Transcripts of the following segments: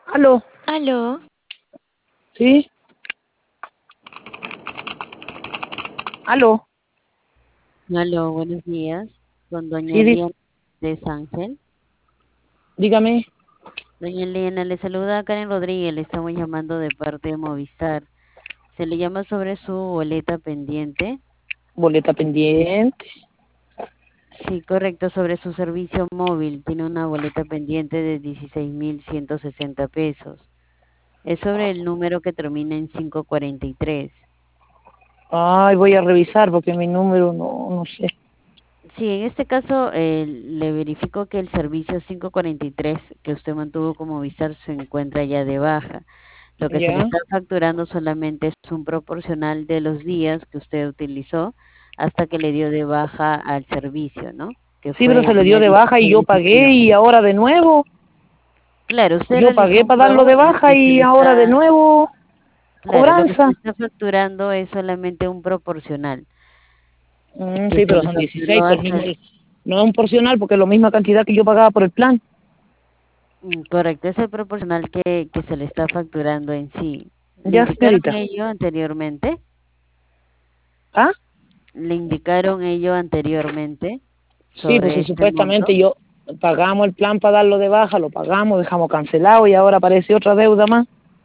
Aló, Aló, ¿sí? Aló, Aló, buenos días. Con doña sí, Eliana de Ángel. dígame, Doña Eliana, le saluda Karen Rodríguez, le estamos llamando de parte de Movistar. Se le llama sobre su boleta pendiente. boleta pendiente. Sí, correcto, sobre su servicio móvil. Tiene una boleta pendiente de 16.160 pesos. Es sobre el número que termina en 543. Ay, voy a revisar porque mi número no sé. Sí, en este caso le verifico que el servicio 543 que usted mantuvo como Movistar se encuentra ya de baja. Lo que se le ¿Ya? está facturando solamente es un proporcional de los días que usted utilizó hasta que le dio de baja al servicio, ¿no? Que Sí, pero fue se el le dio día de baja y yo 16 de pagué y septiembre. ahora de nuevo. Claro, usted Yo realizó pagué un para darlo pago de y baja y ahora de nuevo claro, lo que se le cobranza. está facturando es solamente un proporcional que Sí, se pero le son facturó 16 por hasta mismo. No es un porcional porque es la misma cantidad que yo pagaba por el plan. correcto, es el proporcional que se le está facturando en sí. ¿Le Ya, indicaron señorita. ello anteriormente? ¿Ah? ¿Le indicaron ello anteriormente Sí, pues sobre si este monto? supuestamente yo pagamos el plan para darlo de baja, lo pagamos, dejamos cancelado y ahora aparece otra deuda más.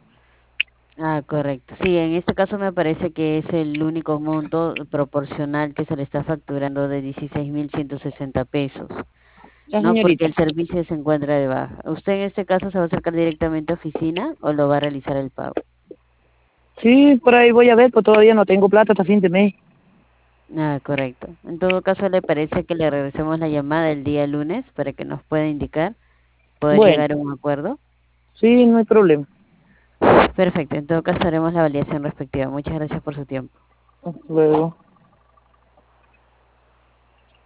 Ah, correcto. Sí, en este caso me parece que es el único monto proporcional que se le está facturando de 16.160 pesos, Ya, ¿no? Porque señorita. el servicio se encuentra de baja. ¿Usted en este caso se va a acercar directamente a oficina o lo va a realizar el pago? Sí, por ahí voy a ver, pues todavía no tengo plata hasta fin de mes. Ah, correcto. En todo caso, ¿le parece que le regresemos la llamada el día lunes para que nos pueda indicar, poder Bueno, llegar a un acuerdo? sí, no hay problema. Perfecto. En todo caso, haremos la validación respectiva. Muchas gracias por su tiempo. Luego.